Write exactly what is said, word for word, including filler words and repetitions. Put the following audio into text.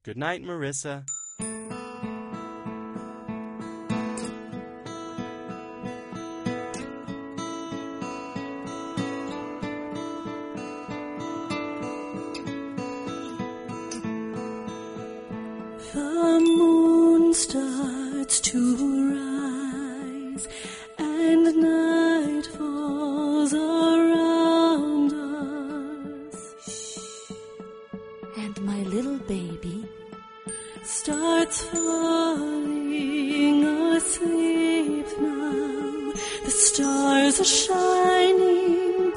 Good night, Marissa. The moon starts to rise, and night falls around us. And my little baby starts falling asleep now. The stars are shining